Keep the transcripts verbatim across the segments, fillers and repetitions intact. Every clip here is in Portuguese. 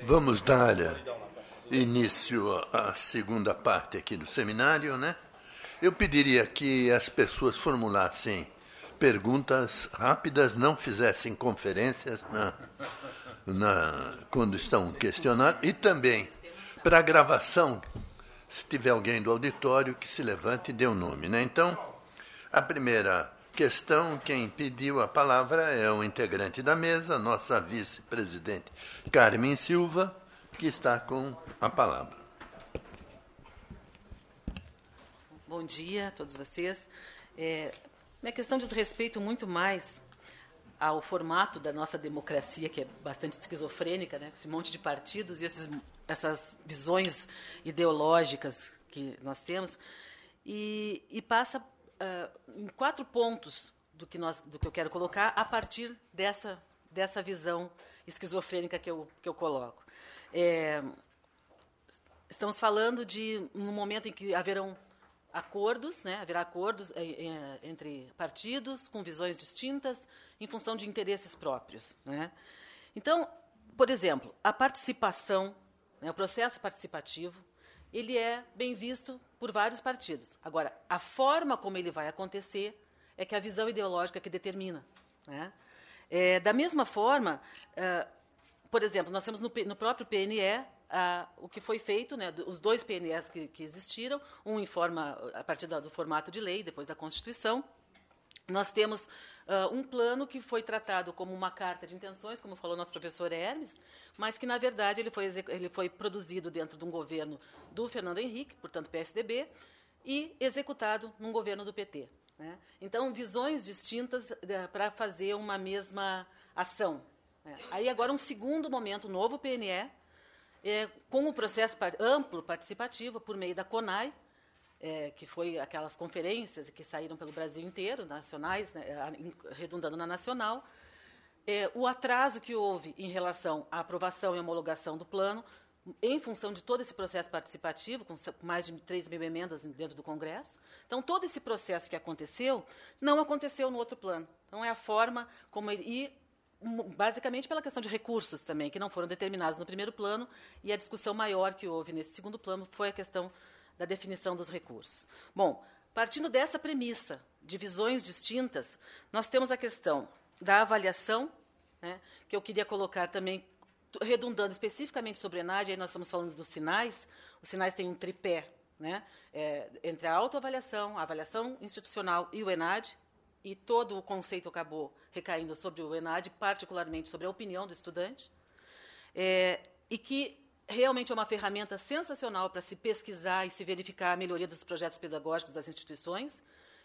Vamos dar início à segunda parte aqui do seminário, né? Eu pediria que as pessoas formulassem perguntas rápidas, não fizessem conferências na, na, quando estão questionando, e também, para a gravação, se tiver alguém do auditório, que se levante e dê o um nome, né? Então, a primeira questão, quem pediu a palavra é o integrante da mesa, nossa vice-presidente Carmen Silva, que está com a palavra. Bom dia a todos vocês. É, minha questão diz respeito muito mais ao formato da nossa democracia, que é bastante esquizofrênica, né? Esse monte de partidos e esses, essas visões ideológicas que nós temos, e, e passa uh, em quatro pontos do que, nós, do que eu quero colocar a partir dessa, dessa visão esquizofrênica que eu, que eu coloco. É, estamos falando de um momento em que haverão acordos, né, haverá acordos entre partidos com visões distintas em função de interesses próprios, né? Então, por exemplo, a participação, né, o processo participativo, ele é bem visto por vários partidos. Agora, a forma como ele vai acontecer é que a visão ideológica que determina, né? É, da mesma forma, uh, por exemplo, nós temos no, no próprio P N E Ah, o que foi feito, né, os dois P N Es que, que existiram, um em forma, a partir do, do formato de lei, depois da Constituição. Nós temos uh, um plano que foi tratado como uma carta de intenções, como falou nosso professor Hermes, mas que, na verdade, ele foi, ele foi produzido dentro de um governo do Fernando Henrique, portanto, P S D B, e executado num governo do P T, né? Então, visões distintas uh, para fazer uma mesma ação, né? Aí, agora, um segundo momento, um novo P N E, É, com o processo amplo participativo por meio da CONAI, é, que foi aquelas conferências que saíram pelo Brasil inteiro, nacionais, né, redundando na nacional, é, o atraso que houve em relação à aprovação e homologação do plano, em função de todo esse processo participativo, com mais de três mil emendas dentro do Congresso. Então, todo esse processo que aconteceu, não aconteceu no outro plano. Então, é a forma como ele... E, basicamente pela questão de recursos também, que não foram determinados no primeiro plano, e a discussão maior que houve nesse segundo plano foi a questão da definição dos recursos. Bom, partindo dessa premissa de visões distintas, nós temos a questão da avaliação, né, que eu queria colocar também, redundando especificamente sobre o ENAD, aí nós estamos falando dos sinais. Os sinais têm um tripé, né, é, entre a autoavaliação, a avaliação institucional e o ENAD, e todo o conceito acabou recaindo sobre o ENAD, particularmente sobre a opinião do estudante, é, e que realmente é uma ferramenta sensacional para se pesquisar e se verificar a melhoria dos projetos pedagógicos das instituições.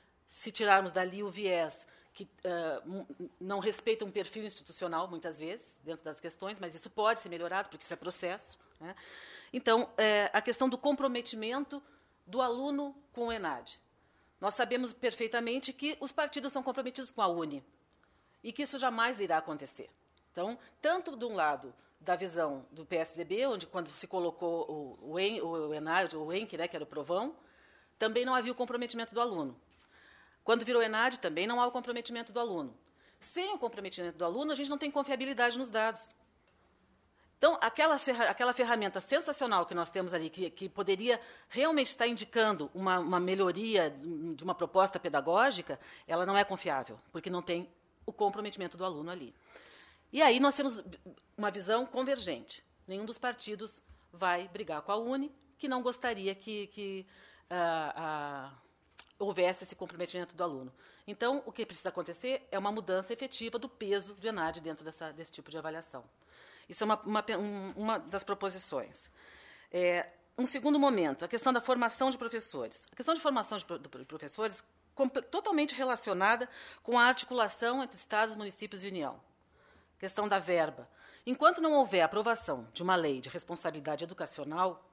Se tirarmos dali o viés que uh, não respeita um perfil institucional, muitas vezes, dentro das questões, mas isso pode ser melhorado, porque isso é processo, né? Então, é, a questão do comprometimento do aluno com o ENAD. Nós sabemos perfeitamente que os partidos são comprometidos com a UNE e que isso jamais irá acontecer. Então, tanto de um lado da visão do P S D B, onde quando se colocou o, o, en, o ENAD, o ENC, né, que era o Provão, também não havia o comprometimento do aluno. Quando virou ENAD, também não há o comprometimento do aluno. Sem o comprometimento do aluno, a gente não tem confiabilidade nos dados. Então, aquela, aquela ferramenta sensacional que nós temos ali, que, que poderia realmente estar indicando uma, uma melhoria de uma proposta pedagógica, ela não é confiável, porque não tem o comprometimento do aluno ali. E aí nós temos uma visão convergente. Nenhum dos partidos vai brigar com a UNE, que não gostaria que, que ah, ah, houvesse esse comprometimento do aluno. Então, o que precisa acontecer é uma mudança efetiva do peso do ENAD dentro dessa, desse tipo de avaliação. Isso é uma, uma, uma das proposições. É, um segundo momento, a questão da formação de professores. A questão de formação de, de professores totalmente relacionada com a articulação entre Estados, municípios e União. A questão da verba. Enquanto não houver aprovação de uma lei de responsabilidade educacional,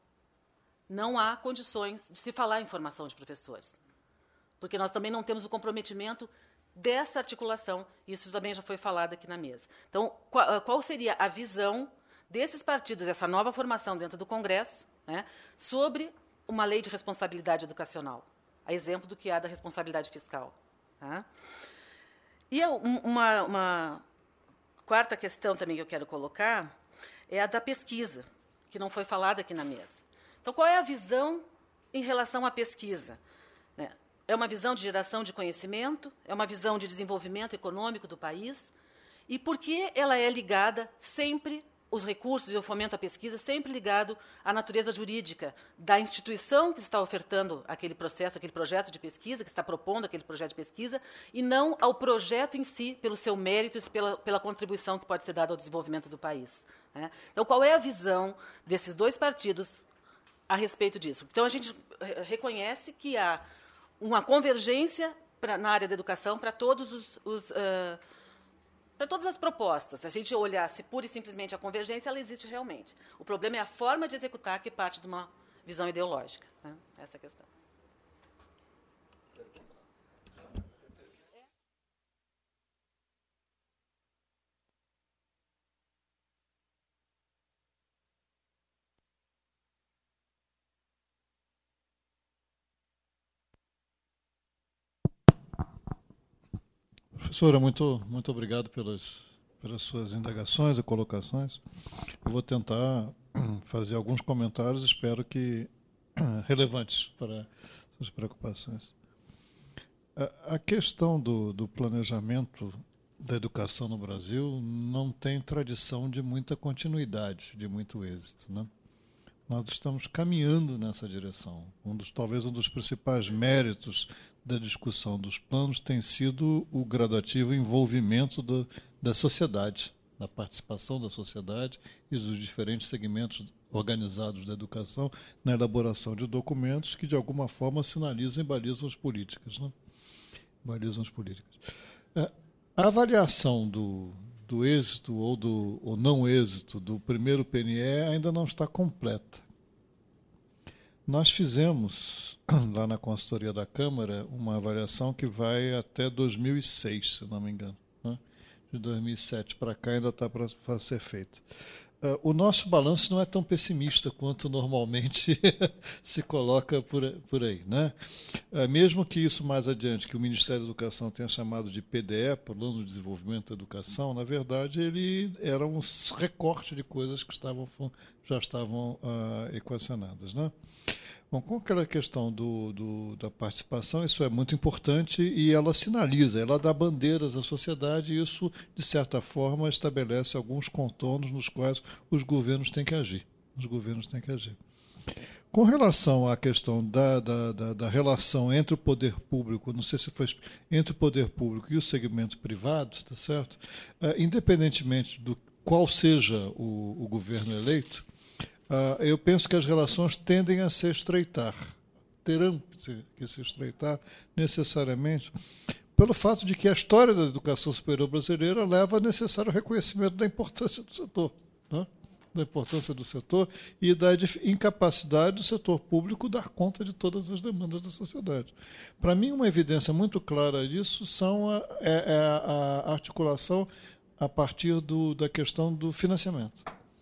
não há condições de se falar em formação de professores. Porque nós também não temos o comprometimento dessa articulação, isso também já foi falado aqui na mesa. Então, qual, qual seria a visão desses partidos, dessa nova formação dentro do Congresso, né, sobre uma lei de responsabilidade educacional, a exemplo do que há da responsabilidade fiscal? Tá? E uma, uma quarta questão também que eu quero colocar é a da pesquisa, que não foi falada aqui na mesa. Então, qual é a visão em relação à pesquisa? Né? É uma visão de geração de conhecimento? É uma visão de desenvolvimento econômico do país? E por que ela é ligada sempre, os recursos e o fomento à pesquisa, sempre ligado à natureza jurídica da instituição que está ofertando aquele processo, aquele projeto de pesquisa, que está propondo aquele projeto de pesquisa, e não ao projeto em si, pelo seu mérito e pela, pela contribuição que pode ser dada ao desenvolvimento do país. Né? Então, qual é a visão desses dois partidos a respeito disso? Então, a gente reconhece que há uma convergência pra, na área da educação para todos os... os uh, para todas as propostas. Se a gente olhasse pura e simplesmente a convergência, ela existe realmente. O problema é a forma de executar, que parte de uma visão ideológica. Né? Essa é a questão. Professora, muito, muito obrigado pelas, pelas suas indagações e colocações. Eu vou tentar fazer alguns comentários, espero que relevantes para suas preocupações. A, a questão do, do planejamento da educação no Brasil não tem tradição de muita continuidade, de muito êxito, né? Nós estamos caminhando nessa direção. Um dos, talvez um dos principais méritos da discussão dos planos tem sido o gradativo envolvimento do, da sociedade, da participação da sociedade e dos diferentes segmentos organizados da educação na elaboração de documentos que, de alguma forma, sinalizam e balizam as políticas. Né? Balizam as políticas. A avaliação do, do êxito ou do ou não êxito do primeiro P N E ainda não está completa. Nós fizemos, lá na consultoria da Câmara, uma avaliação que vai até dois mil e seis, se não me engano. Né? De dois mil e sete para cá ainda está para ser feita. Uh, o nosso balanço não é tão pessimista quanto normalmente se coloca por, por aí. Né? Uh, mesmo que isso mais adiante, que o Ministério da Educação tenha chamado de P D E, Plano de Desenvolvimento da Educação, na verdade ele era um recorte de coisas que estavam, já estavam uh, equacionadas. Né? Bom, com aquela questão do, do, da participação, isso é muito importante e ela sinaliza, ela dá bandeiras à sociedade e isso, de certa forma, estabelece alguns contornos nos quais os governos têm que agir. Os governos têm que agir. Com relação à questão da, da, da, da relação entre o poder público, não sei se foi entre o poder público e o segmento privado, tá certo? Uh, independentemente do qual seja o, o governo eleito, Uh, eu penso que as relações tendem a se estreitar, terão que se, que se estreitar necessariamente, pelo fato de que a história da educação superior brasileira leva a necessário reconhecimento da importância do setor, né? Da importância do setor e da incapacidade do setor público dar conta de todas as demandas da sociedade. Para mim, uma evidência muito clara disso são a, é, é a articulação a partir do, da questão do financiamento.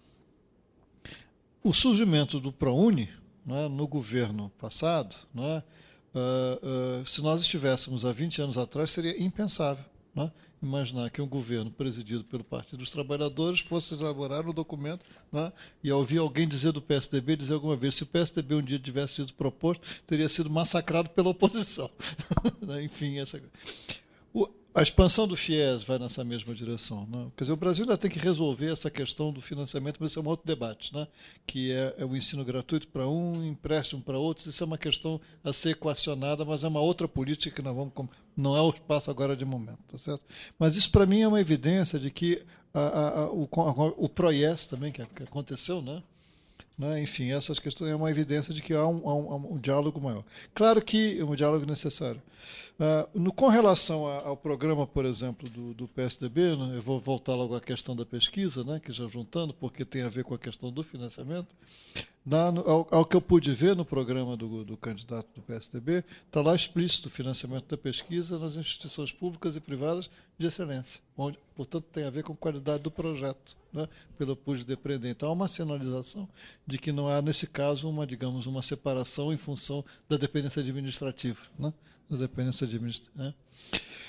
O surgimento do ProUni, né, no governo passado, né, uh, uh, se nós estivéssemos há vinte anos atrás, seria impensável, né, imaginar que um governo presidido pelo Partido dos Trabalhadores fosse elaborar um documento, né, e ouvir alguém dizer do P S D B, dizer alguma vez, se o P S D B um dia tivesse sido proposto, teria sido massacrado pela oposição. Enfim, essa o, a expansão do FIES vai nessa mesma direção. Né? Quer dizer, o Brasil ainda tem que resolver essa questão do financiamento, mas isso é um outro debate, né? Que é, é o ensino gratuito para um, empréstimo para outros. Isso é uma questão a ser equacionada, mas é uma outra política que nós vamos... Não é o espaço agora de momento, tá certo? Mas isso, para mim, é uma evidência de que a, a, a, o, a, o PROIES também, que, que aconteceu, né? Né? Enfim, essas questões é uma evidência de que há um, há um, há um diálogo maior. Claro que é um diálogo necessário. Uh, no, com relação a, ao programa, por exemplo, do, do P S D B, né, eu vou voltar logo à questão da pesquisa, né, que já juntando, porque tem a ver com a questão do financiamento. Na, no, ao, ao que eu pude ver no programa do, do candidato do P S D B, está lá explícito o financiamento da pesquisa nas instituições públicas e privadas de excelência, onde, portanto, tem a ver com a qualidade do projeto, né, pelo eu pude depreender. Então, há uma sinalização de que não há, nesse caso, uma, digamos, uma separação em função da dependência administrativa, né, da dependência administrativa. Né.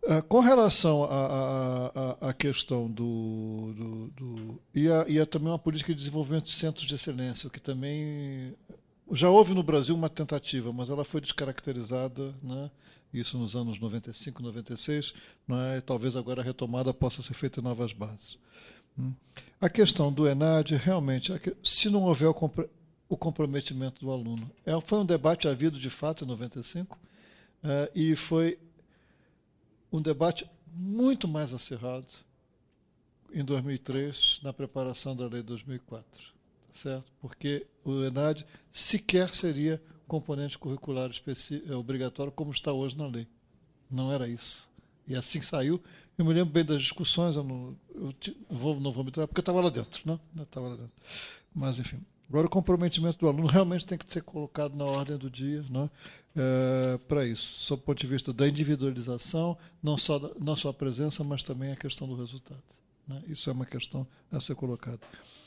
Uh, com relação à questão do... do, do e, a, e a também uma política de desenvolvimento de centros de excelência, o que também... Já houve no Brasil uma tentativa, mas ela foi descaracterizada, né? Isso nos anos noventa e cinco, noventa e seis, né? E talvez agora a retomada possa ser feita em novas bases. Hum. A questão do ENAD, realmente, se não houver o, compr o comprometimento do aluno, é, foi um debate havido de fato em noventa e cinco, é, e foi um debate muito mais acirrado em dois mil e três, na preparação da lei de dois mil e quatro. Certo? Porque o ENAD sequer seria componente curricular obrigatório como está hoje na lei. Não era isso. E assim saiu. Eu me lembro bem das discussões, eu não, eu vou, não vou me tratar, porque eu estava lá dentro. Não? Eu estava lá dentro. Mas, enfim. Agora, o comprometimento do aluno realmente tem que ser colocado na ordem do dia, né? É, para isso, sob o ponto de vista da individualização, não só, não só a presença, mas também a questão do resultado. Né? Isso é uma questão a ser colocada.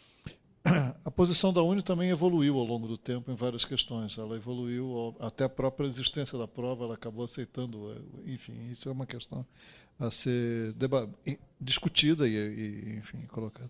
A posição da Uni também evoluiu ao longo do tempo em várias questões. Ela evoluiu até a própria existência da prova, ela acabou aceitando, enfim, isso é uma questão a ser discutida e, e enfim, colocada.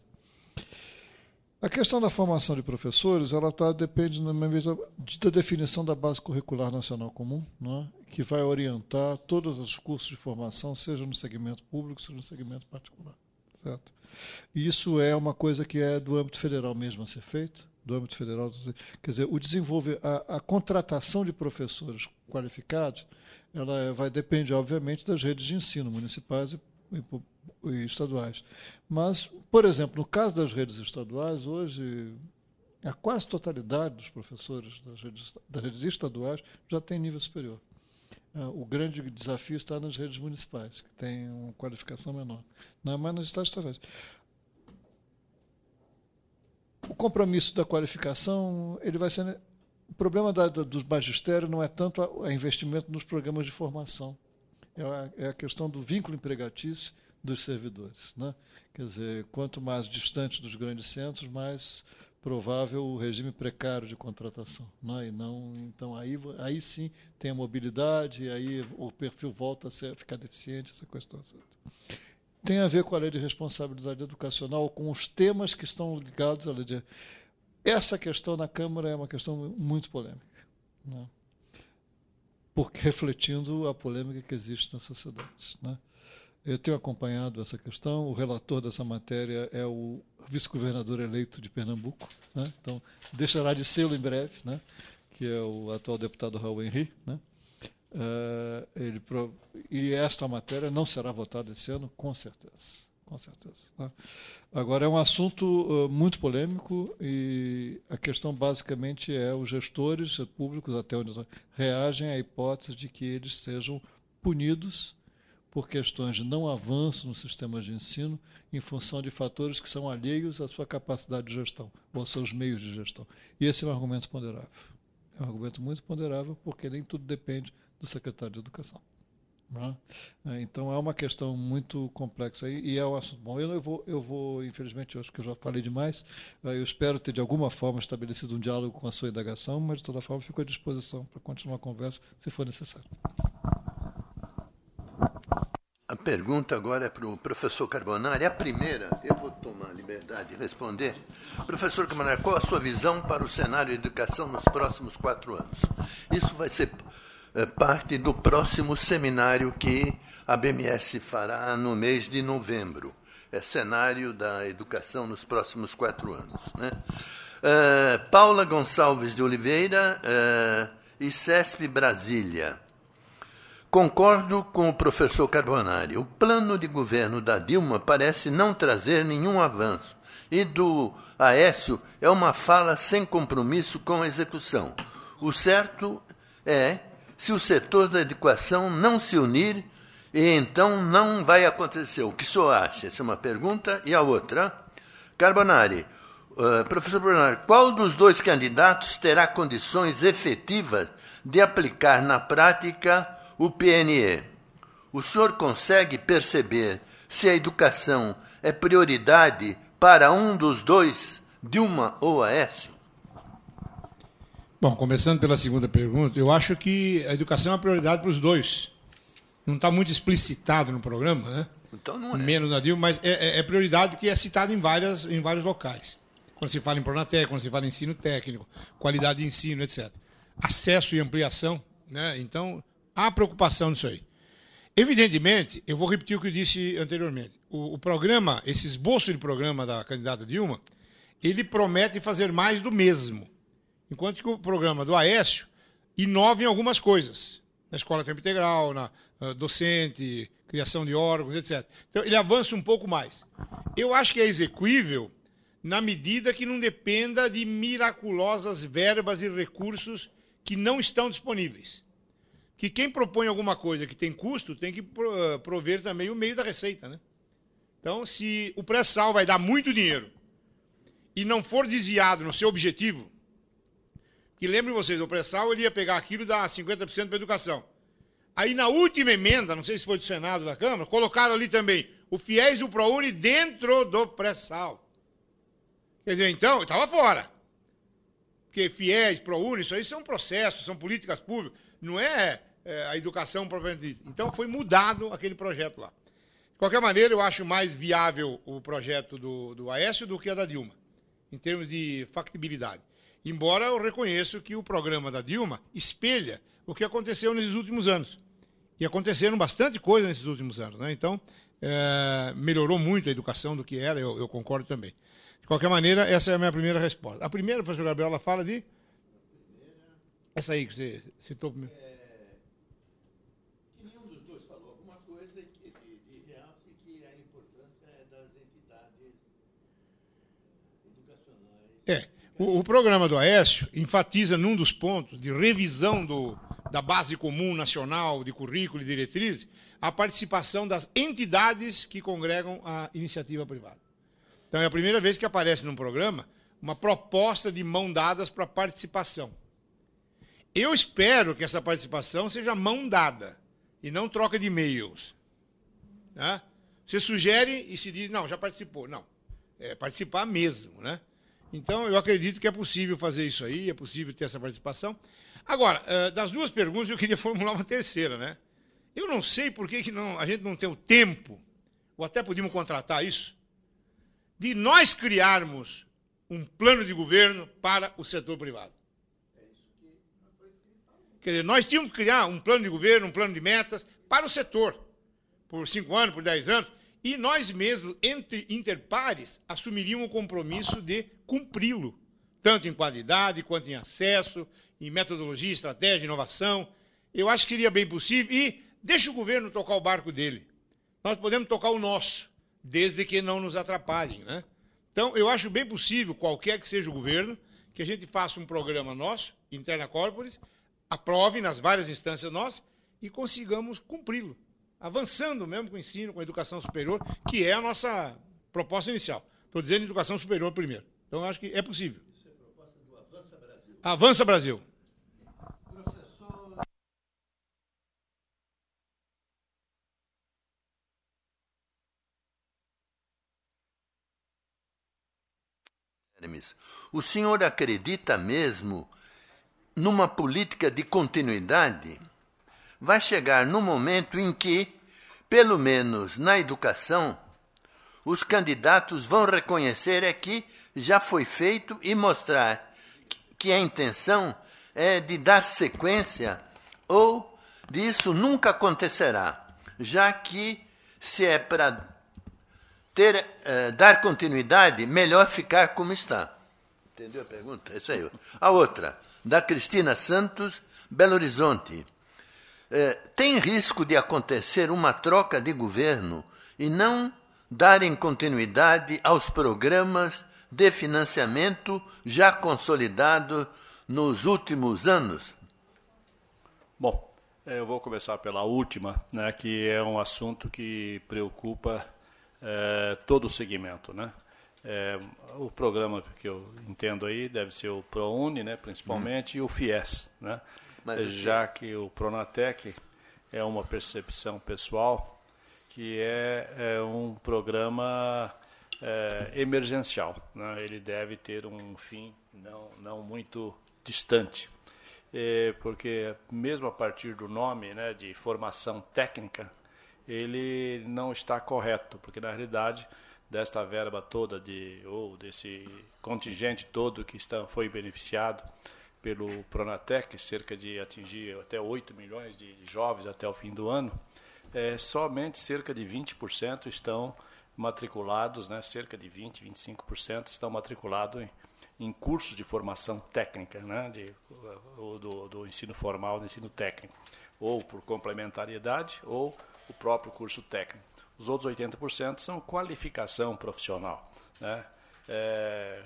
A questão da formação de professores, ela tá, depende na minha vez, da definição da base curricular nacional comum, né, que vai orientar todos os cursos de formação, seja no segmento público, seja no segmento particular. Certo? E isso é uma coisa que é do âmbito federal mesmo a ser feito, do âmbito federal, quer dizer, o desenvolver a, a contratação de professores qualificados, ela vai depender, obviamente, das redes de ensino municipais e, e, e estaduais. Mas, por exemplo, no caso das redes estaduais, hoje a quase totalidade dos professores das redes, das redes estaduais já tem nível superior. O grande desafio está nas redes municipais, que têm uma qualificação menor. Não é mais nas estados estaduais. O compromisso da qualificação, ele vai ser... O problema da, da, dos magistérios não é tanto o investimento nos programas de formação. É a, é a questão do vínculo empregatício dos servidores. Né? Quer dizer, quanto mais distante dos grandes centros, mais provável o regime precário de contratação. Né? E não, então, aí, aí sim tem a mobilidade, e aí o perfil volta a, ser, a ficar deficiente, essa questão. Tem a ver com a lei de responsabilidade educacional, com os temas que estão ligados à lei de... Essa questão na Câmara é uma questão muito polêmica, né? Porque refletindo a polêmica que existe na sociedade. Né? Eu tenho acompanhado essa questão, o relator dessa matéria é o vice-governador eleito de Pernambuco, né? Então deixará de sê-lo em breve, né? Que é o atual deputado Raul Henry, né? Uh, ele, e esta matéria não será votada esse ano, com certeza. Com certeza. Né? Agora, é um assunto uh, muito polêmico e a questão basicamente é os gestores públicos, até onde reagem à hipótese de que eles sejam punidos por questões de não avanço no sistema de ensino em função de fatores que são alheios à sua capacidade de gestão, ou aos seus meios de gestão. E esse é um argumento ponderável. É um argumento muito ponderável, porque nem tudo depende do secretário de Educação. Não é? Então, é uma questão muito complexa aí, e é um assunto bom. Eu, eu, vou, eu vou, infelizmente, eu acho que eu já falei demais, eu espero ter, de alguma forma, estabelecido um diálogo com a sua indagação, mas, de toda forma, fico à disposição para continuar a conversa, se for necessário. A pergunta agora é para o professor Carbonari. A primeira, eu vou tomar a liberdade de responder. Professor Carbonari, qual a sua visão para o cenário de educação nos próximos quatro anos? Isso vai ser é, parte do próximo seminário que a B M S fará no mês de novembro. É cenário da educação nos próximos quatro anos. Né? É, Paula Gonçalves de Oliveira é, e CESP Brasília. Concordo com o professor Carbonari. O plano de governo da Dilma parece não trazer nenhum avanço. E do Aécio é uma fala sem compromisso com a execução. O certo é, se o setor da educação não se unir, e então não vai acontecer. O que o senhor acha? Essa é uma pergunta. E a outra, Carbonari, uh, professor Carbonari, qual dos dois candidatos terá condições efetivas de aplicar na prática o P N E? O senhor consegue perceber se a educação é prioridade para um dos dois, Dilma ou Aécio? Bom, começando pela segunda pergunta, eu acho que a educação é uma prioridade para os dois. não está muito explicitado no programa, né? Então não é. Menos na Dilma, mas é, é prioridade porque é citado em, várias, em vários locais. Quando se fala em Pronatec, quando se fala em ensino técnico, qualidade de ensino, etcétera. Acesso e ampliação, né? Então, há preocupação nisso aí. Evidentemente, eu vou repetir o que eu disse anteriormente. O, o programa, esse esboço de programa da candidata Dilma, ele promete fazer mais do mesmo. Enquanto que o programa do Aécio inova em algumas coisas. Na escola tempo integral, na uh, docente, criação de órgãos, etcétera. Então, ele avança um pouco mais. Eu acho que é execuível na medida que não dependa de miraculosas verbas e recursos que não estão disponíveis. Que quem propõe alguma coisa que tem custo tem que prover também o meio da receita, né? Então, se o pré-sal vai dar muito dinheiro e não for desviado no seu objetivo, que lembrem vocês, o pré-sal ele ia pegar aquilo e dar cinquenta por cento para a educação. Aí, na última emenda, não sei se foi do Senado ou da Câmara, colocaram ali também o FIES e o ProUni dentro do pré-sal. Quer dizer, então, estava fora. Porque FIES, ProUni, isso aí são processos, são políticas públicas, não é, é a educação propriamente dita. Então, foi mudado aquele projeto lá. De qualquer maneira, eu acho mais viável o projeto do, do Aécio do que a da Dilma, em termos de factibilidade. Embora eu reconheça que o programa da Dilma espelha o que aconteceu nesses últimos anos. E aconteceram bastante coisa nesses últimos anos, né? Então, é, melhorou muito a educação do que era, eu, eu concordo também. De qualquer maneira, essa é a minha primeira resposta. A primeira, professor Gabriel, ela fala de... Essa aí que você citou primeiro. É, que nenhum dos dois falou alguma coisa de, de, de realce que a importância é das entidades educacionais. É, o, o programa do Aécio enfatiza num dos pontos de revisão do, da base comum nacional de currículo e diretrizes a participação das entidades que congregam a iniciativa privada. Então, é a primeira vez que aparece num programa uma proposta de mão dadas para participação. Eu espero que essa participação seja mão dada e não troca de e-mails. Né? Você sugere e se diz, não, já participou. Não, é participar mesmo. Né? Então, eu acredito que é possível fazer isso aí, é possível ter essa participação. Agora, das duas perguntas, eu queria formular uma terceira. Né? Eu não sei por que, que não, a gente não tem o tempo, ou até podíamos contratar isso, de nós criarmos um plano de governo para o setor privado. Quer dizer, nós tínhamos que criar um plano de governo, um plano de metas para o setor, por cinco anos, por dez anos, e nós mesmos, entre interpares, assumiríamos o compromisso de cumpri-lo, tanto em qualidade, quanto em acesso, em metodologia, estratégia, inovação. Eu acho que seria bem possível, e deixa o governo tocar o barco dele. Nós podemos tocar o nosso, desde que não nos atrapalhem. Né? Então, eu acho bem possível, qualquer que seja o governo, que a gente faça um programa nosso, Interna Corporis, aprove nas várias instâncias nossas e consigamos cumpri-lo, avançando mesmo com o ensino, com a educação superior, que é a nossa proposta inicial. Estou dizendo educação superior primeiro. Então, eu acho que é possível. Isso é a proposta do Avança Brasil. Avança Brasil. O senhor acredita mesmo numa política de continuidade? Vai chegar no momento em que, pelo menos na educação, os candidatos vão reconhecer é que já foi feito e mostrar que a intenção é de dar sequência ou disso nunca acontecerá, já que se é para ter, uh, dar continuidade, melhor ficar como está. Entendeu a pergunta? É isso aí. A outra, da Cristina Santos, Belo Horizonte. Eh, tem risco de acontecer uma troca de governo e não darem continuidade aos programas de financiamento já consolidados nos últimos anos? Bom, eu vou começar pela última, né, que é um assunto que preocupa é, todo o segmento, né? É, o programa que eu entendo aí deve ser o ProUni, né, principalmente, hum. e o FIES, né? Mas, já que o Pronatec é uma percepção pessoal que é, é um programa é, emergencial, né? Ele deve ter um fim não, não muito distante. é, porque mesmo a partir do nome, né, de formação técnica, ele não está correto, porque na realidade desta verba toda de ou desse contingente todo que está foi beneficiado pelo Pronatec, cerca de atingir até oito milhões de jovens até o fim do ano, é, somente cerca de vinte por cento estão matriculados, né, cerca de vinte, vinte e cinco por cento estão matriculados em, em cursos de formação técnica, né, de, do, do ensino formal, do ensino técnico, ou por complementariedade, ou o próprio curso técnico. Os outros oitenta por cento são qualificação profissional, né? É,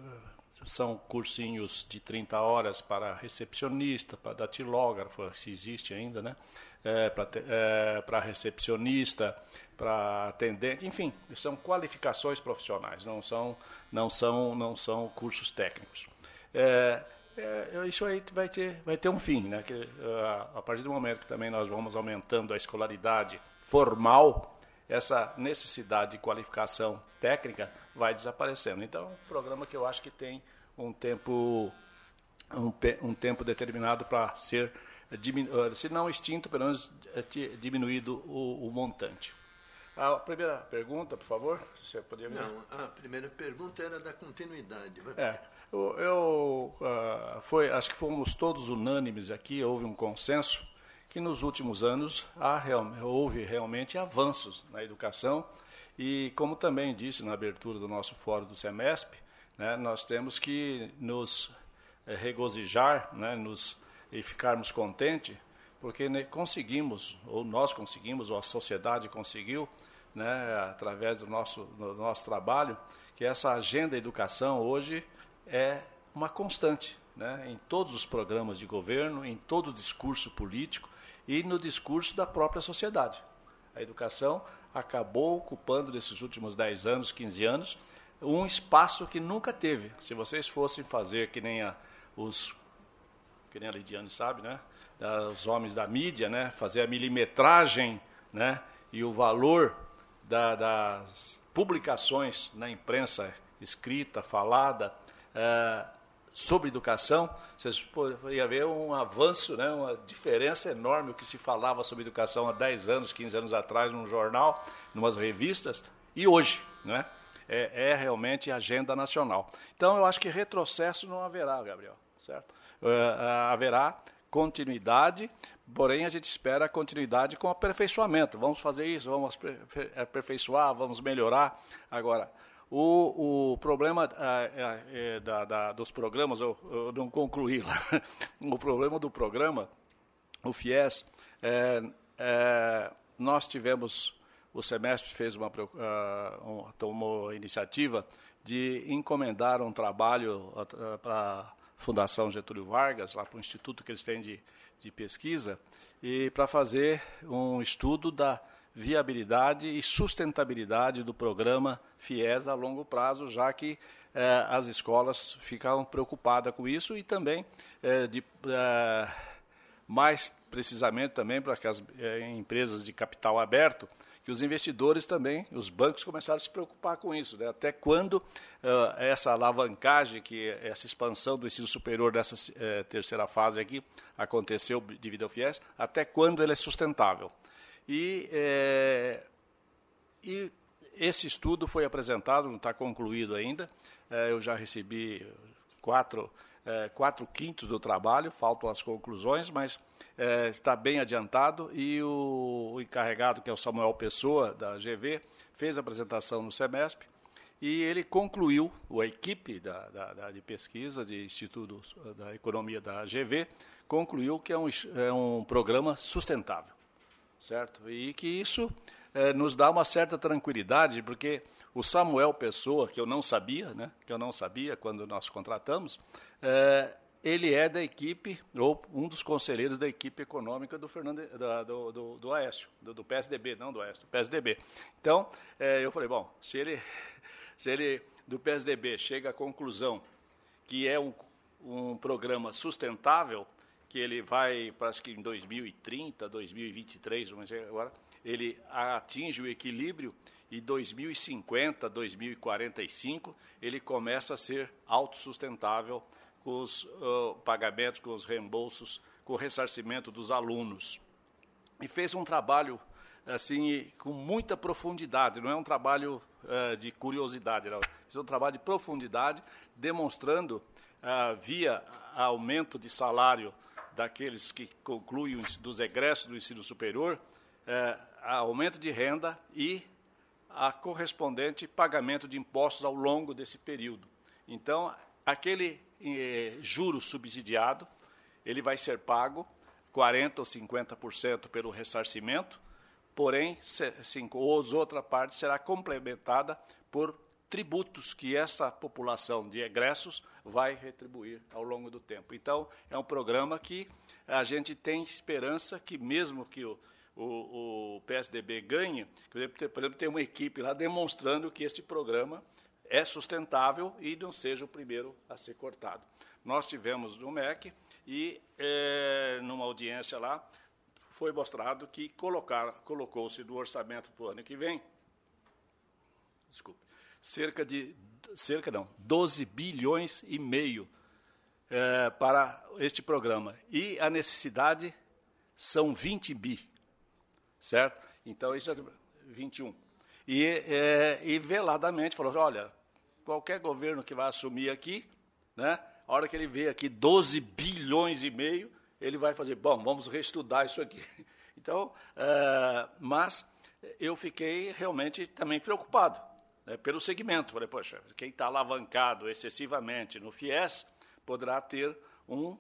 são cursinhos de trinta horas para recepcionista, para datilógrafo, se existe ainda, né? É, para é, para recepcionista, para atendente, enfim, são qualificações profissionais, não são, não são, não são cursos técnicos. É, é, isso aí vai ter, vai ter um fim, né? Que, a, a partir do momento que também nós vamos aumentando a escolaridade formal, essa necessidade de qualificação técnica vai desaparecendo. Então, é um programa que eu acho que tem um tempo, um, um tempo determinado para ser, se não extinto, pelo menos diminuído o, o montante. A primeira pergunta, por favor, você poderia me... Não, a primeira pergunta era da continuidade. É, eu, eu uh, foi, acho que fomos todos unânimes aqui, houve um consenso que nos últimos anos há, houve realmente avanços na educação e, como também disse na abertura do nosso fórum do SEMESP, né, nós temos que nos é, regozijar, né, nos, e ficarmos contentes, porque né, conseguimos, ou nós conseguimos, ou a sociedade conseguiu, né, através do nosso, do nosso trabalho, que essa agenda educação hoje é uma constante, né, em todos os programas de governo, em todo o discurso político, e no discurso da própria sociedade. A educação acabou ocupando, nesses últimos dez anos, quinze anos, um espaço que nunca teve. Se vocês fossem fazer que nem a, os, que nem a Lidiane sabe, né, os homens da mídia, né, fazer a milimetragem, né, e o valor da, das publicações na imprensa escrita, falada, é, sobre educação, vocês poderiam ver um avanço, né, uma diferença enorme o que se falava sobre educação há dez anos, quinze anos atrás, num jornal, em umas revistas, e hoje, né, é, é realmente agenda nacional. Então, eu acho que retrocesso não haverá, Gabriel, certo? Uh, haverá continuidade, porém, a gente espera continuidade com aperfeiçoamento. Vamos fazer isso, vamos aperfeiçoar, vamos melhorar. Agora, O, o problema é, é, da, da, dos programas, eu, eu não concluí lá, o problema do programa, o FIES, é, é, nós tivemos, o SEMESP fez uma, uh, um, tomou a iniciativa de encomendar um trabalho uh, para a Fundação Getúlio Vargas, lá para o instituto que eles têm de, de pesquisa, e para fazer um estudo da viabilidade e sustentabilidade do programa FIES a longo prazo, já que eh, as escolas ficavam preocupadas com isso e também, eh, de, eh, mais precisamente também para que as eh, empresas de capital aberto, que os investidores também, os bancos começaram a se preocupar com isso, né? Até quando eh, essa alavancagem, que essa expansão do ensino superior dessa eh, terceira fase aqui aconteceu devido ao FIES, até quando ele é sustentável. E, é, e esse estudo foi apresentado, não está concluído ainda. É, eu já recebi quatro, é, quatro quintos do trabalho, faltam as conclusões, mas é, está bem adiantado. E o, o encarregado, que é o Samuel Pessoa, da G V, fez a apresentação no SEMESP e ele concluiu, a equipe da, da, da, de pesquisa de Instituto da Economia da G V, concluiu que é um, é um programa sustentável. Certo? E que isso eh, nos dá uma certa tranquilidade, porque o Samuel Pessoa, que eu não sabia, né, que eu não sabia quando nós contratamos, eh, ele é da equipe, ou um dos conselheiros da equipe econômica do, Fernando, da, do, do, do Aécio, do, do P S D B, não do Aécio, do P S D B. Então, eh, eu falei, bom, se ele, se ele do P S D B chega à conclusão que é um, um programa sustentável, que ele vai, parece que em dois mil e trinta, dois mil e vinte e três, vamos dizer agora, ele atinge o equilíbrio e dois mil e cinquenta, dois mil e quarenta e cinco, ele começa a ser autossustentável com os uh, pagamentos, com os reembolsos, com o ressarcimento dos alunos. E fez um trabalho assim, com muita profundidade, não é um trabalho uh, de curiosidade, não. Fez um trabalho de profundidade, demonstrando, uh, via aumento de salário daqueles que concluem dos egressos do ensino superior, uh, aumento de renda e a correspondente pagamento de impostos ao longo desse período. Então, aquele eh, juro subsidiado, ele vai ser pago quarenta por cento ou cinquenta por cento pelo ressarcimento, porém, a outra parte será complementada por tributos que essa população de egressos vai retribuir ao longo do tempo. Então, é um programa que a gente tem esperança que, mesmo que o, o, o P S D B ganhe, por exemplo, tem uma equipe lá demonstrando que este programa é sustentável e não seja o primeiro a ser cortado. Nós tivemos no M E C e, é, numa audiência lá, foi mostrado que colocar, colocou-se no orçamento para o ano que vem, desculpe, cerca de, cerca não, doze bilhões e meio é, para este programa. E a necessidade são vinte bi, certo? Então, isso é vinte e um. E, é, e veladamente falou, olha, qualquer governo que vai assumir aqui, né, a hora que ele vê aqui doze bilhões e meio, ele vai fazer, bom, vamos reestudar isso aqui. Então, uh, mas eu fiquei realmente também preocupado, né, pelo segmento. Falei, poxa, quem está alavancado excessivamente no FIES poderá ter um,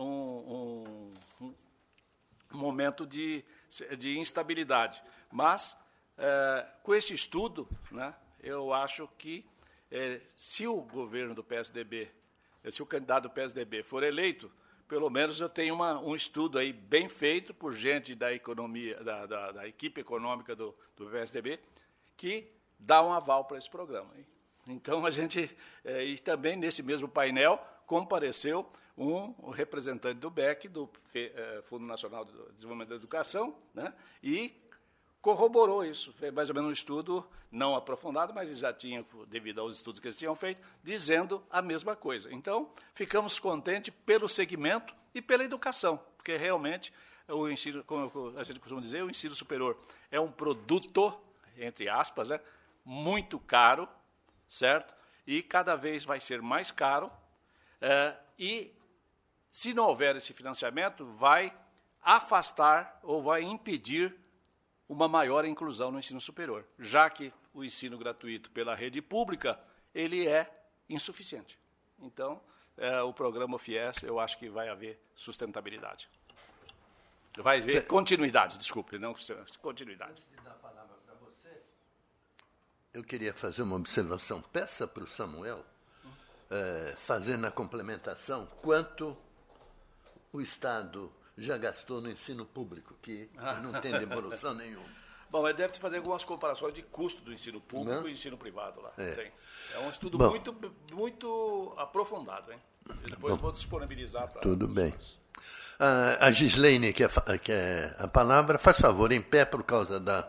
um, um, um momento de, de instabilidade. Mas, uh, com esse estudo, né, eu acho que, eh, se o governo do P S D B, se o candidato do P S D B for eleito, pelo menos eu tenho uma, um estudo aí bem feito por gente da economia, da, da, da equipe econômica do, do P S D B, que dá um aval para esse programa. Hein? Então, a gente, é, e também nesse mesmo painel, compareceu um, um representante do B E C, do é, Fundo Nacional de Desenvolvimento da Educação, né, e corroborou isso. Foi mais ou menos um estudo não aprofundado, mas já tinha, devido aos estudos que eles tinham feito, dizendo a mesma coisa. Então, ficamos contentes pelo segmento e pela educação, porque realmente o ensino, como a gente costuma dizer, o ensino superior é um produto, entre aspas, né, muito caro, certo? E cada vez vai ser mais caro, é, e se não houver esse financiamento, vai afastar ou vai impedir uma maior inclusão no ensino superior, já que o ensino gratuito pela rede pública, ele é insuficiente. Então, é, o programa FIES, eu acho que vai haver sustentabilidade. Vai haver continuidade, desculpe, não continuidade. Antes de dar a palavra para você, eu queria fazer uma observação. Peça para o Samuel, é, fazendo a complementação, quanto o Estado já gastou no ensino público, que não tem devolução nenhuma. Bom, ele deve fazer algumas comparações de custo do ensino público não? e ensino privado lá. É, tem. É um estudo Bom, muito, muito aprofundado, hein? E depois bom, vou disponibilizar para tudo bem. pessoas. Ah, a Gislaine quer, quer a palavra. Faz favor, em pé por causa da,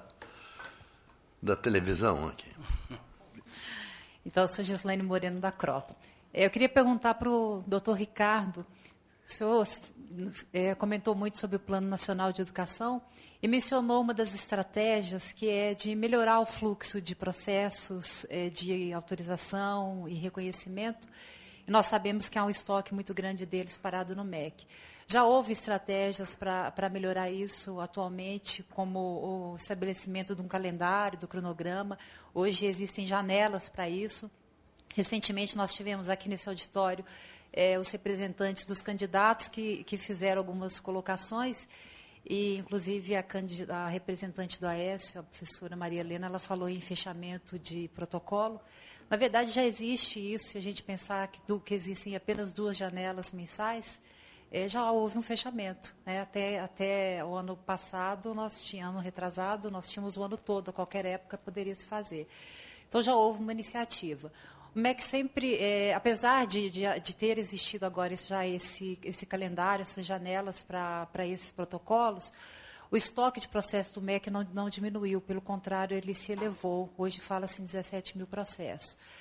da televisão aqui. Então, eu sou Gislaine Moreno da Crota. Eu queria perguntar para o doutor Ricardo. O senhor é, comentou muito sobre o Plano Nacional de Educação e mencionou uma das estratégias que é de melhorar o fluxo de processos é, de autorização e reconhecimento. E nós sabemos que há um estoque muito grande deles parado no M E C. Já houve estratégias para melhorar isso atualmente, como o estabelecimento de um calendário, do cronograma. Hoje existem janelas para isso. Recentemente nós tivemos aqui nesse auditório É, os representantes dos candidatos que, que fizeram algumas colocações, e, inclusive, a, a representante do Aécio, a professora Maria Helena, ela falou em fechamento de protocolo. Na verdade, já existe isso, se a gente pensar que, do, que existem apenas duas janelas mensais, é, já houve um fechamento. Né? Até, até o ano passado, nós tínhamos, ano retrasado, nós tínhamos o ano todo, a qualquer época poderia se fazer. Então, já houve uma iniciativa. O M E C sempre, é, apesar de, de, de ter existido agora já esse, esse calendário, essas janelas para esses protocolos, o estoque de processos do M E C não, não diminuiu, pelo contrário, ele se elevou. Hoje fala-se em dezessete mil processos.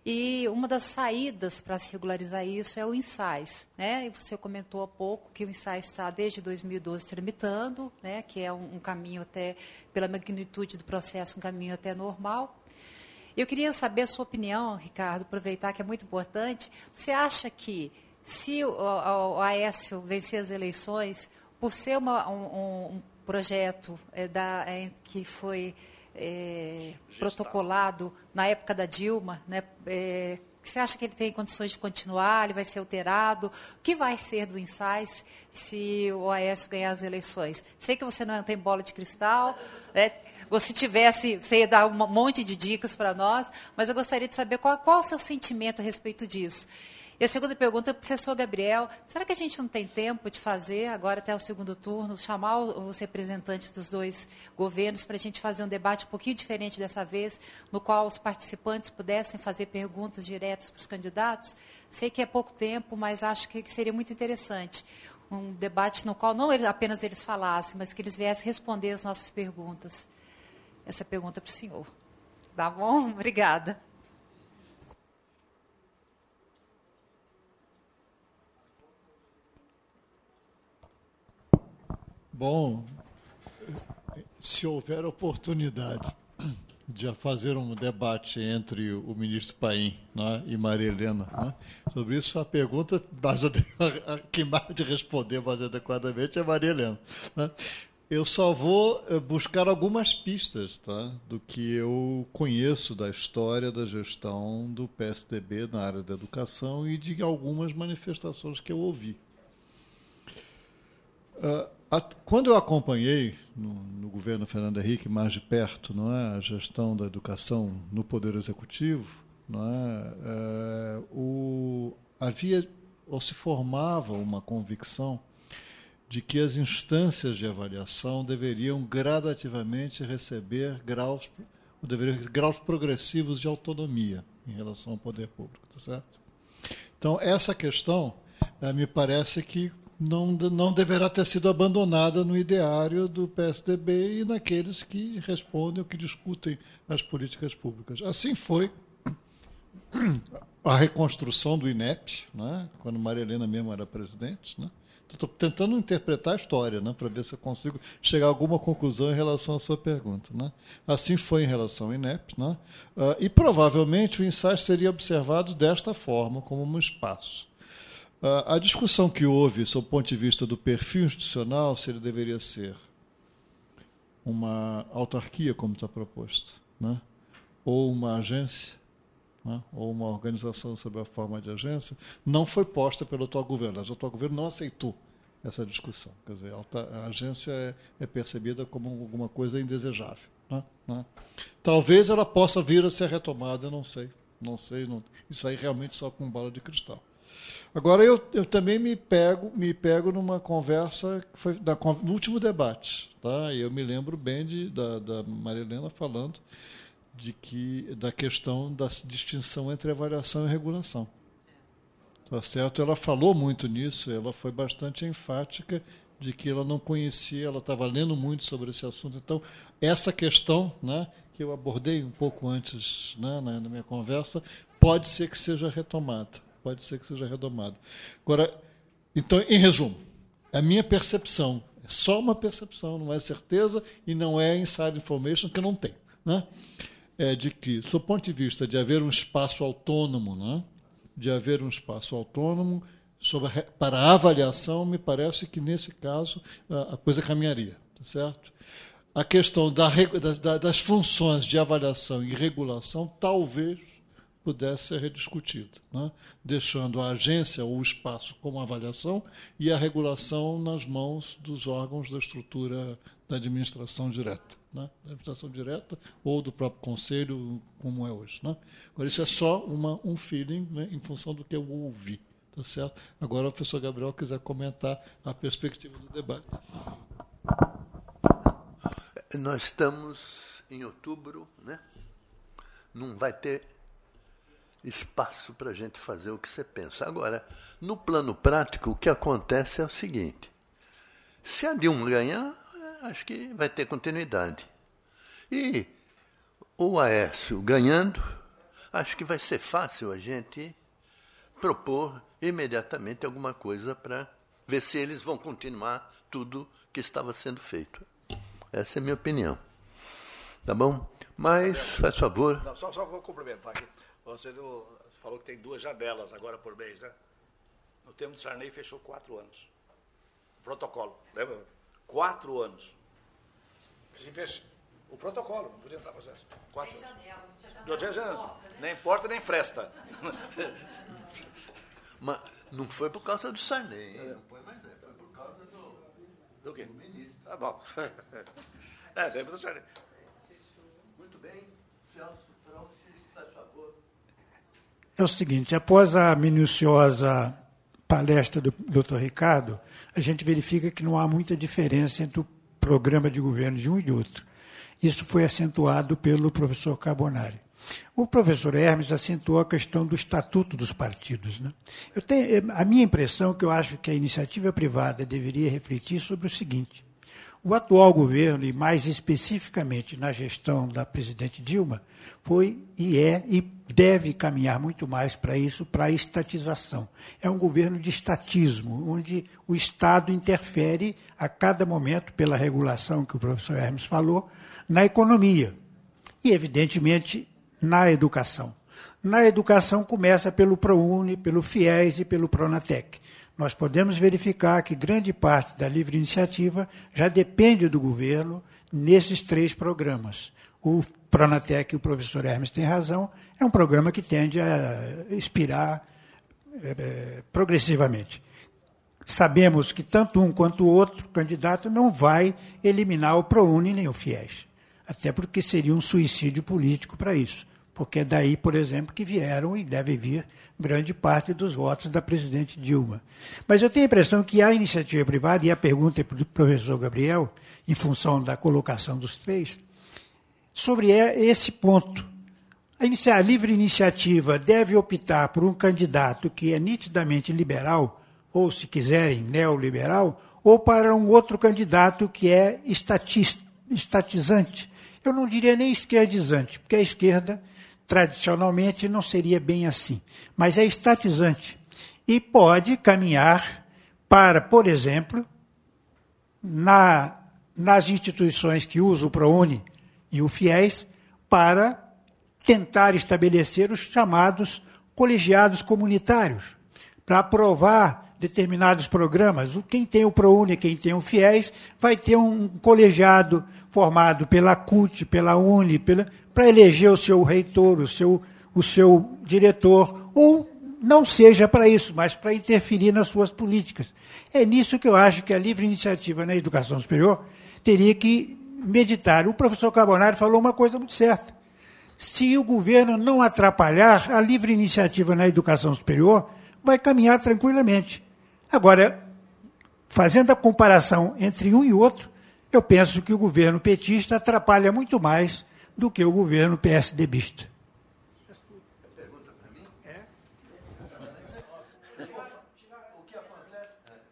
E uma das saídas para se regularizar isso é o INSAIS, né? E você comentou há pouco que o INSAIS está desde dois mil e doze tramitando, né? Que é um, um caminho até, pela magnitude do processo, um caminho até normal. Eu queria saber a sua opinião, Ricardo, aproveitar que é muito importante. Você acha que, se o, o, o Aécio vencer as eleições, por ser uma, um, um projeto é, da, é, que foi... É, protocolado na época da Dilma, né? É, você acha que ele tem condições de continuar? Ele vai ser alterado? O que vai ser do INSAIS se o Aécio ganhar as eleições? Sei que você não tem bola de cristal, né? Ou se tivesse, você ia dar um monte de dicas para nós, mas eu gostaria de saber qual, qual é o seu sentimento a respeito disso. E a segunda pergunta, professor Gabriel, será que a gente não tem tempo de fazer, agora até o segundo turno, chamar os representantes dos dois governos para a gente fazer um debate um pouquinho diferente dessa vez, no qual os participantes pudessem fazer perguntas diretas para os candidatos? Sei que é pouco tempo, mas acho que seria muito interessante. Um debate no qual não apenas eles falassem, mas que eles viessem responder as nossas perguntas. Essa pergunta para o senhor. Tá bom? Obrigada. Bom, se houver oportunidade de fazer um debate entre o ministro Paim, né, e Maria Helena, né, sobre isso, a pergunta, mas quem mais de responder mais adequadamente é Maria Helena. Né? Eu só vou buscar algumas pistas, tá, do que eu conheço da história da gestão do P S D B na área da educação e de algumas manifestações que eu ouvi. Uh, Quando eu acompanhei no, no governo Fernando Henrique mais de perto, não é, a gestão da educação no Poder Executivo, não é, é, o, havia ou se formava uma convicção de que as instâncias de avaliação deveriam gradativamente receber graus, deveriam, graus progressivos de autonomia em relação ao poder público, tá certo? Então, essa questão é, me parece que Não, não deverá ter sido abandonada no ideário do P S D B e naqueles que respondem ou que discutem as políticas públicas. Assim foi a reconstrução do INEP, né, quando Maria Helena mesmo era presidente. Né? Estou tentando interpretar a história, né, para ver se eu consigo chegar a alguma conclusão em relação à sua pergunta. Né? Assim foi em relação ao INEP. Né? Uh, e provavelmente o INSAIS seria observado desta forma, como um espaço. A discussão que houve, sob o ponto de vista do perfil institucional, se ele deveria ser uma autarquia, como está proposto, né? ou uma agência, né? ou uma organização sob a forma de agência, não foi posta pelo atual governo. O atual governo não aceitou essa discussão. Quer dizer, a agência é, é percebida como alguma coisa indesejável. Né? Né? Talvez ela possa vir a ser retomada, eu não sei. Não sei não, isso aí realmente só com bola de cristal. Agora, eu, eu também me pego, me pego numa conversa que foi da, no último debate. Tá? E eu me lembro bem de, da, da Maria Helena falando de que, da questão da distinção entre avaliação e regulação. Tá certo? Ela falou muito nisso, ela foi bastante enfática de que ela não conhecia, ela estava lendo muito sobre esse assunto. Então, essa questão, né, que eu abordei um pouco antes, né, na, na minha conversa, pode ser que seja retomada. Pode ser que seja retomado. Agora, então, em resumo, a minha percepção, é só uma percepção, não é certeza e não é inside information, que eu não tenho, né? É de que, sob o ponto de vista de haver um espaço autônomo, né? de haver um espaço autônomo sobre a, para a avaliação, me parece que, nesse caso, a, a coisa caminharia, tá certo? A questão da, das, das funções de avaliação e regulação, talvez pudesse ser rediscutida, né? Deixando a agência ou o espaço como avaliação e a regulação nas mãos dos órgãos da estrutura da administração direta, né? Da administração direta ou do próprio conselho, como é hoje. Né? Agora, isso é só uma, um feeling, né, em função do que eu ouvi. Tá certo? Agora, o professor Gabriel quiser comentar a perspectiva do debate. Nós estamos em outubro, né? Não vai ter espaço para a gente fazer o que você pensa. Agora, no plano prático, o que acontece é o seguinte: se a Dilma ganhar, acho que vai ter continuidade. E o Aécio ganhando, acho que vai ser fácil a gente propor imediatamente alguma coisa para ver se eles vão continuar tudo que estava sendo feito. Essa é a minha opinião. Tá bom? Mas, faz favor. Não, só, só vou complementar aqui. Você falou que tem duas janelas agora por mês, né? No tempo do Sarney fechou quatro anos. Protocolo, lembra? Quatro anos. Se fecha. O protocolo, não podia entrar para processo. Quatro Sem anos. janela, não tinha janela. Não tinha janela. Nem porta, nem fresta. Mas não foi por causa do Sarney, hein? Não foi mais, né? Foi por causa do... Do quê? Do ministro. Tá bom. É, tempo do Sarney. Muito bem. Celso Francis, faz favor. É o seguinte, após a minuciosa palestra do doutor Ricardo, a gente verifica que não há muita diferença entre o programa de governo de um e de outro. Isso foi acentuado pelo professor Carbonari. O professor Hermes acentuou a questão do estatuto dos partidos, né? Eu tenho, a minha impressão é que eu acho que a iniciativa privada deveria refletir sobre o seguinte: o atual governo, e mais especificamente na gestão da presidente Dilma, foi e é e deve caminhar muito mais para isso, para a estatização. É um governo de estatismo, onde o Estado interfere a cada momento, pela regulação que o professor Hermes falou, na economia e, evidentemente, na educação. Na educação começa pelo ProUni, pelo FIES e pelo Pronatec. Nós podemos verificar que grande parte da livre iniciativa já depende do governo nesses três programas. O Pronatec, o professor Hermes tem razão, é um programa que tende a expirar é, progressivamente. Sabemos que tanto um quanto o outro candidato não vai eliminar o ProUni nem o FIES, até porque seria um suicídio político para isso, porque é daí, por exemplo, que vieram e deve vir grande parte dos votos da presidente Dilma. Mas eu tenho a impressão que a iniciativa privada, e a pergunta é para o professor Gabriel, em função da colocação dos três, sobre esse ponto. A livre iniciativa deve optar por um candidato que é nitidamente liberal, ou, se quiserem, neoliberal, ou para um outro candidato que é estatizante. Eu não diria nem esquerdizante, porque a esquerda, tradicionalmente, não seria bem assim, mas é estatizante. E pode caminhar para, por exemplo, na, nas instituições que usam o ProUni e o FIES, para tentar estabelecer os chamados colegiados comunitários, para aprovar determinados programas. Quem tem o ProUni, quem tem o FIES, vai ter um colegiado formado pela C U T, pela Uni, pela, para eleger o seu reitor, o seu, o seu diretor, ou não seja para isso, mas para interferir nas suas políticas. É nisso que eu acho que a livre iniciativa na educação superior teria que meditar. O professor Carbonari falou uma coisa muito certa. Se o governo não atrapalhar, a livre iniciativa na educação superior vai caminhar tranquilamente. Agora, fazendo a comparação entre um e outro, eu penso que o governo petista atrapalha muito mais do que o governo PSDBista. Pergunta para mim? É? O que acontece?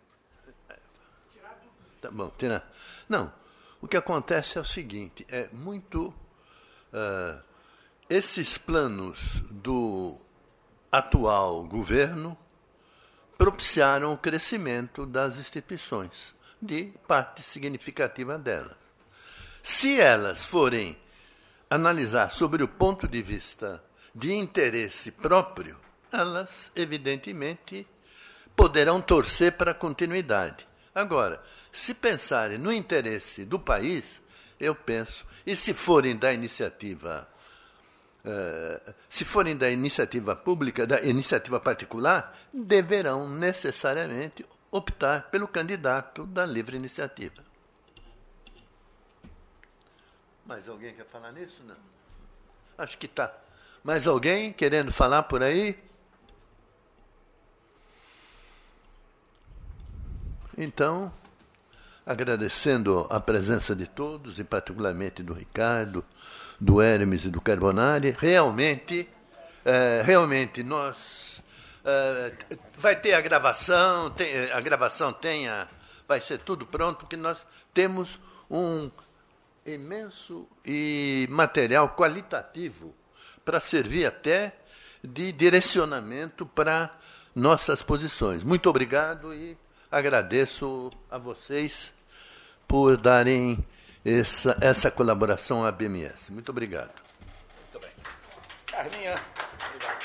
Tá bom, Tina. Não, o que acontece é o seguinte, é muito... Uh, esses planos do atual governo propiciaram o crescimento das instituições, de parte significativa delas. Se elas forem analisar sobre o ponto de vista de interesse próprio, elas, evidentemente, poderão torcer para a continuidade. Agora, se pensarem no interesse do país, eu penso, e se forem da iniciativa, uh, se forem da iniciativa pública, da iniciativa particular, deverão necessariamente optar pelo candidato da livre iniciativa. Mais alguém quer falar nisso? Não. Acho que está. Mais alguém querendo falar por aí? Então, agradecendo a presença de todos, e particularmente do Ricardo, do Hermes e do Carbonari, realmente, é, realmente nós... Uh, vai ter a gravação, tem, a gravação tem a, vai ser tudo pronto, porque nós temos um imenso e material qualitativo para servir até de direcionamento para nossas posições. Muito obrigado e agradeço a vocês por darem essa, essa colaboração à B M S. Muito obrigado. Muito bem. Carminha, obrigado.